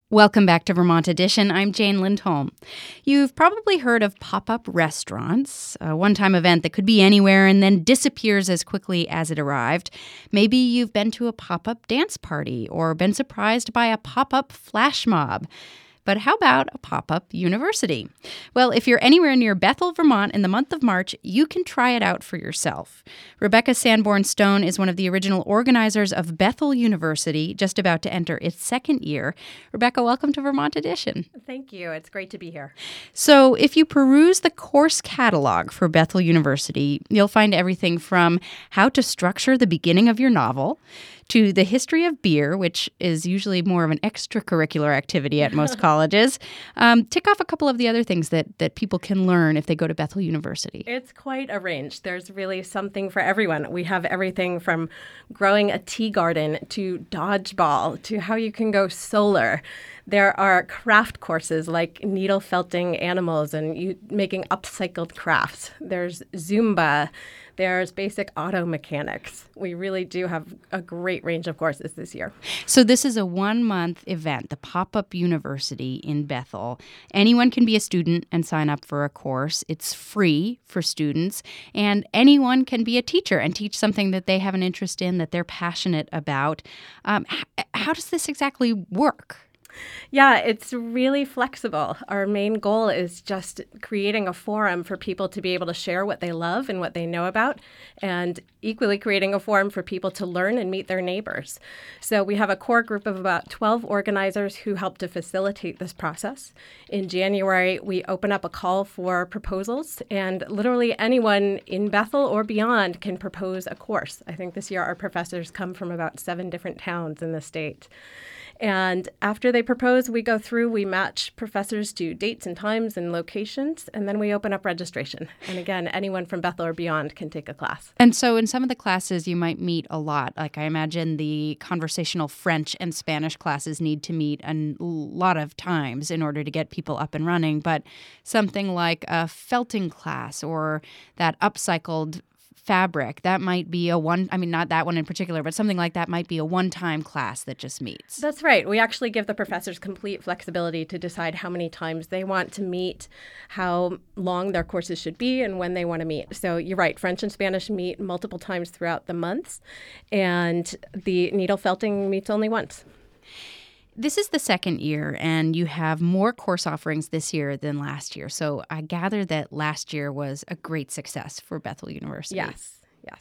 Welcome back to Vermont Edition. I'm Jane Lindholm. You've probably heard of pop-up restaurants, a one-time event that could be anywhere and then disappears as quickly as it arrived. Maybe you've been to a pop-up dance party or been surprised by a pop-up flash mob. But how about a pop-up university? Well, if you're anywhere near Bethel, Vermont in the month of March, you can try it out for yourself. Rebecca Sanborn Stone is one of the original organizers of Bethel University, just about to enter its second year. Rebecca, welcome to Vermont Edition. Thank you. It's great to be here. So if you peruse the course catalog for Bethel University, you'll find everything from how to structure the beginning of your novel to the history of beer, which is usually more of an extracurricular activity at most colleges. Tick off a couple of the other things that people can learn if they go to Bethel University. It's quite a range. There's really something for everyone. We have everything from growing a tea garden to dodgeball to how you can go solar. There are craft courses like needle felting animals and making upcycled crafts. There's Zumba. There's basic auto mechanics. We really do have a great range of courses this year. So this is a one-month event, the Pop-Up University in Bethel. Anyone can be a student and sign up for a course. It's free for students, and anyone can be a teacher and teach something that they have an interest in, that they're passionate about. How does this exactly work? Yeah, it's really flexible. Our main goal is just creating a forum for people to be able to share what they love and what they know about, and equally creating a forum for people to learn and meet their neighbors. So we have a core group of about 12 organizers who help to facilitate this process. In January, we open up a call for proposals, and literally anyone in Bethel or beyond can propose a course. I think this year our professors come from about 7 different towns in the state. And after they propose, we go through, we match professors to dates and times and locations, and then we open up registration. And again, anyone from Bethel or beyond can take a class. And so in some of the classes, you might meet a lot. Like I imagine the conversational French and Spanish classes need to meet a lot of times in order to get people up and running. But something like a felting class or that upcycled fabric, that might be not that one in particular, but something like that might be a one-time class that just meets. That's right. We actually give the professors complete flexibility to decide how many times they want to meet, how long their courses should be, and when they want to meet. So you're right, French and Spanish meet multiple times throughout the months, and the needle felting meets only once. This is the second year, and you have more course offerings this year than last year. So I gather that last year was a great success for Bethel University. Yes.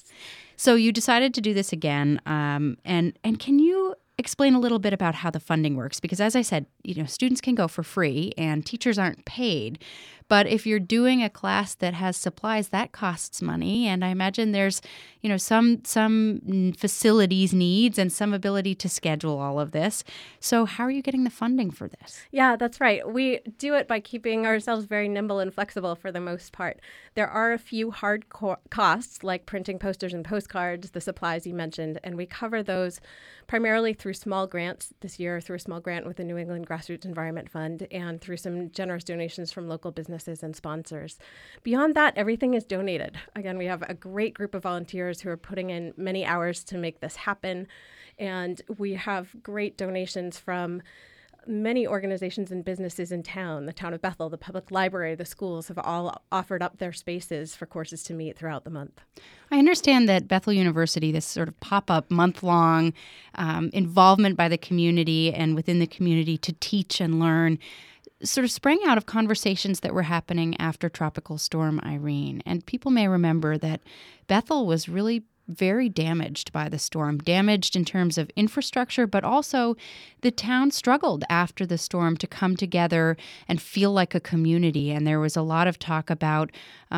So you decided to do this again, and can you explain a little bit about how the funding works? Because as I said, students can go for free, and teachers aren't paid. But if you're doing a class that has supplies, that costs money. And I imagine there's, some facilities needs and some ability to schedule all of this. So how are you getting the funding for this? Yeah, that's right. We do it by keeping ourselves very nimble and flexible for the most part. There are a few hard costs like printing posters and postcards, the supplies you mentioned, and we cover those primarily through small grants this year, through a small grant with the New England Grassroots Environment Fund, and through some generous donations from local businesses and sponsors. Beyond that, everything is donated. Again, we have a great group of volunteers who are putting in many hours to make this happen, and we have great donations from many organizations and businesses in town. The town of Bethel, the public library, the schools have all offered up their spaces for courses to meet throughout the month. I understand that Bethel University, this sort of pop-up, month-long involvement by the community and within the community to teach and learn, sort of sprang out of conversations that were happening after Tropical Storm Irene. And people may remember that Bethel was really very damaged by the storm, damaged in terms of infrastructure, but also the town struggled after the storm to come together and feel like a community. And there was a lot of talk about,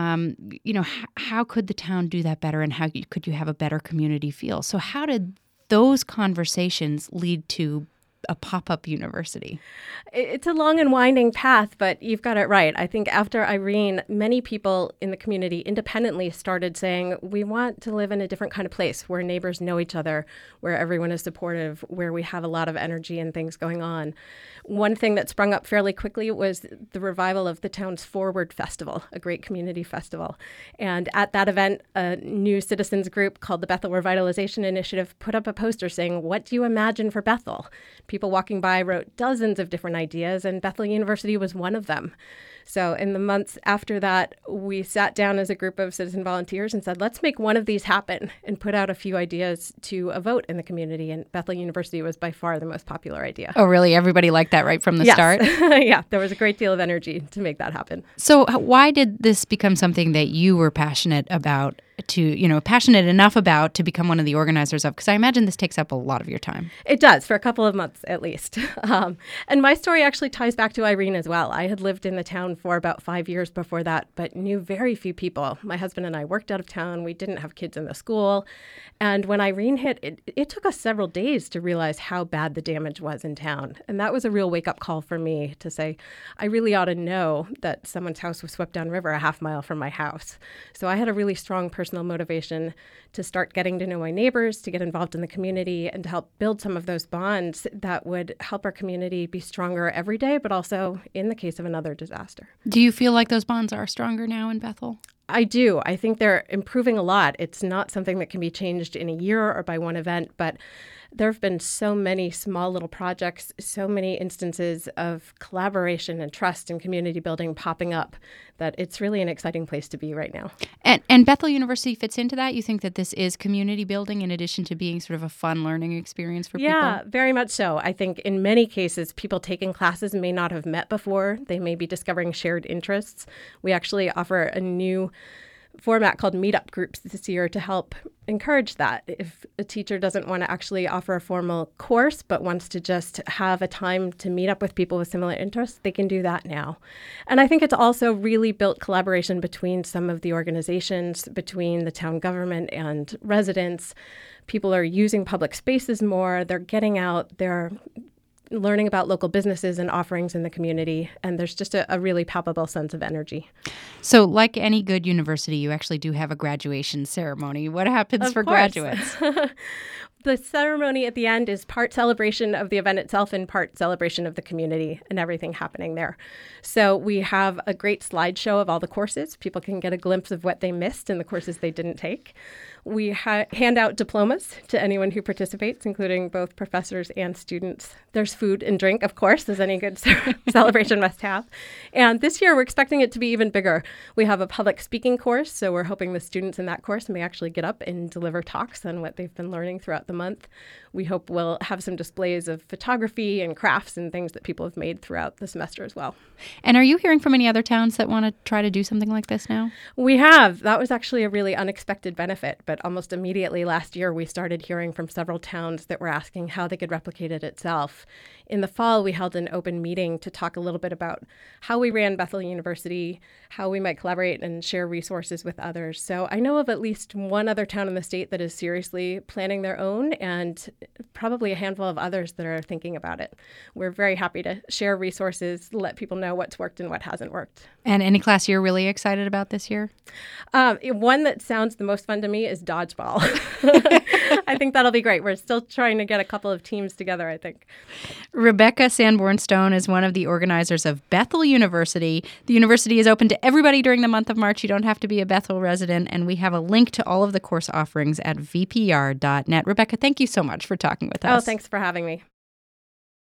how could the town do that better and how could you have a better community feel? So how did those conversations lead to a pop-up university? It's a long and winding path, but you've got it right. I think after Irene, many people in the community independently started saying, we want to live in a different kind of place where neighbors know each other, where everyone is supportive, where we have a lot of energy and things going on. One thing that sprung up fairly quickly was the revival of the town's Forward Festival, a great community festival. And at that event, a new citizens group called the Bethel Revitalization Initiative put up a poster saying, what do you imagine for Bethel? People walking by wrote dozens of different ideas, and Bethel University was one of them. So in the months after that, we sat down as a group of citizen volunteers and said, let's make one of these happen, and put out a few ideas to a vote in the community. And Bethel University was by far the most popular idea. Oh, really? Everybody liked that right from the start? Yeah, there was a great deal of energy to make that happen. So why did this become something that you were passionate about passionate enough about to become one of the organizers of? Because I imagine this takes up a lot of your time. It does, for a couple of months at least. And my story actually ties back to Irene as well. I had lived in the town for about 5 years before that, but knew very few people. My husband and I worked out of town. We didn't have kids in the school. And when Irene hit, it took us several days to realize how bad the damage was in town. And that was a real wake-up call for me to say, I really ought to know that someone's house was swept downriver a half mile from my house. So I had a really strong personal motivation to start getting to know my neighbors, to get involved in the community, and to help build some of those bonds that would help our community be stronger every day, but also in the case of another disaster. Do you feel like those bonds are stronger now in Bethel? I do. I think they're improving a lot. It's not something that can be changed in a year or by one event, but there have been so many small little projects, so many instances of collaboration and trust and community building popping up that it's really an exciting place to be right now. And Bethel University fits into that? You think that this is community building in addition to being sort of a fun learning experience for people? Yeah, very much so. I think in many cases, people taking classes may not have met before. They may be discovering shared interests. We actually offer a new format called meetup groups this year to help encourage that. If a teacher doesn't want to actually offer a formal course but wants to just have a time to meet up with people with similar interests, they can do that now. And I think it's also really built collaboration between some of the organizations, between the town government and residents. People are using public spaces more. They're getting out. They're learning about local businesses and offerings in the community. And there's just a really palpable sense of energy. So like any good university, you actually do have a graduation ceremony. What happens for graduates? The ceremony at the end is part celebration of the event itself and part celebration of the community and everything happening there. So we have a great slideshow of all the courses. People can get a glimpse of what they missed in the courses they didn't take. We hand out diplomas to anyone who participates, including both professors and students. There's food and drink, of course, as any good celebration must have. And this year, we're expecting it to be even bigger. We have a public speaking course, so we're hoping the students in that course may actually get up and deliver talks on what they've been learning throughout the month. We hope we'll have some displays of photography and crafts and things that people have made throughout the semester as well. And are you hearing from any other towns that want to try to do something like this now? We have. That was actually a really unexpected benefit, but almost immediately last year we started hearing from several towns that were asking how they could replicate it itself. In the fall, we held an open meeting to talk a little bit about how we ran Bethel University, how we might collaborate and share resources with others. So I know of at least one other town in the state that is seriously planning their own, and probably a handful of others that are thinking about it. We're very happy to share resources, let people know what's worked and what hasn't worked. And any class you're really excited about this year? One that sounds the most fun to me is dodgeball. I think that'll be great. We're still trying to get a couple of teams together, I think. Rebecca Sanborn-Stone is one of the organizers of Bethel University. The university is open to everybody during the month of March. You don't have to be a Bethel resident, and we have a link to all of the course offerings at vpr.net. Rebecca, thank you so much for talking with us. Oh, thanks for having me.